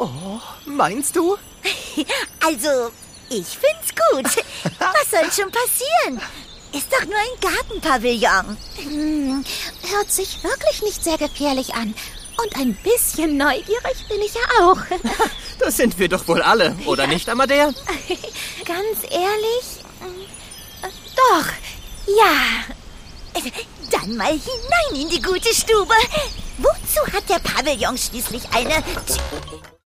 Oh, meinst du? Also, ich find's gut. Was soll schon passieren? Ist doch nur ein Gartenpavillon. Hört sich wirklich nicht sehr gefährlich an. Und ein bisschen neugierig bin ich ja auch. Das sind wir doch wohl alle, oder nicht, Amadea? Ganz ehrlich? Doch, ja. Dann mal hinein in die gute Stube. Wozu hat der Pavillon schließlich eine